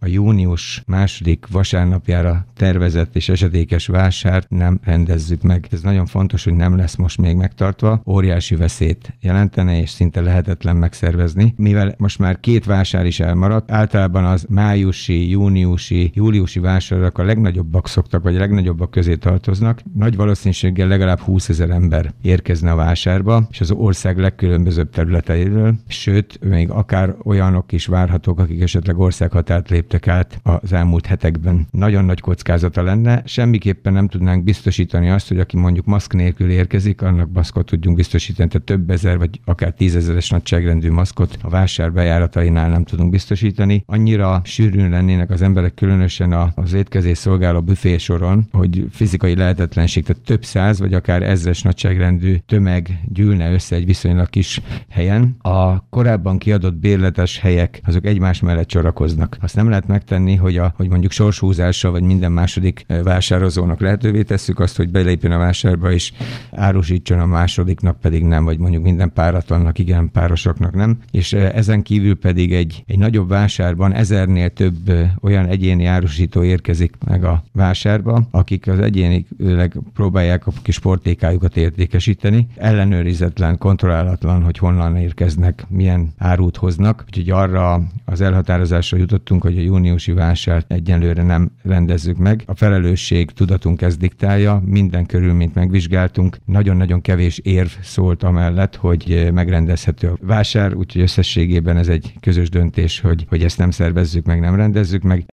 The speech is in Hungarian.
a június második vasárnapjára tervezett és esedékes vásárt nem rendezzük meg. Ez nagyon fontos, hogy nem lesz most még megtartva. Óriási veszélyt jelentene, és szinte lehetetlen megszervezni, mivel most már 2 vásár is elmaradt. Általában az májusi, júniusi, júliusi vásárok a legnagyobbak szoktak, vagy a legnagyobbak közé tartoznak. Nagy valószínűséggel legalább 20 000 ember érkezne a vásárba, és az ország legkülönbözőbb területeiről, sőt, még akár olyanok is várhatók, akik esetleg országhatárt léptek át az elmúlt hetekben. Nagyon nagy kockázata lenne, semmiképpen nem tudnánk biztosítani azt, hogy aki mondjuk maszk nélkül érkezik, annak maszkot tudjunk biztosítani, tehát több ezer vagy akár 10 000-es nagyságrendű maszkot a vásár bejáratainál nem tudunk biztosítani. Annyira sűrűn lennének az emberek, különösen az étkezés szolgáló büfésoron, hogy fizikai lehetetlenség, tehát több száz vagy akár ezres nagyságrendű tömeg gyűlne össze egy viszonylag kis helyen. A korábban kiadott bérletes helyek, azok egymás mellett sorakoznak. Azt nem lehet megtenni, hogy mondjuk sorshúzással vagy minden második vásározónak lehetővé tesszük azt, hogy belépjen a vásárba és árusítson, a másodiknak pedig nem, vagy mondjuk minden páratlannak igen, párosoknak nem. És ezen kívül pedig egy nagyobb vásárban 1000-nél több olyan egyéni árusító érkezik meg a vásárba, akik az egyénileg próbálják a kis portékájukat értékesíteni. Ellenőrizetlen, kontrollálatlan, hogy honnan érkeznek, milyen árut hoznak. Úgyhogy arra az elhatározásra jutottunk, hogy a júniusi vásárt egyenlőre nem rendezzük meg. A felelősség tudatunk ezt diktálja, minden körülményt megvizsgáltunk. Nagyon-nagyon kevés érv szólt amellett, hogy megrendezhető a vásár, úgyhogy összességében ez egy közös döntés, hogy ezt nem szervezzük meg, nem rendezzük meg.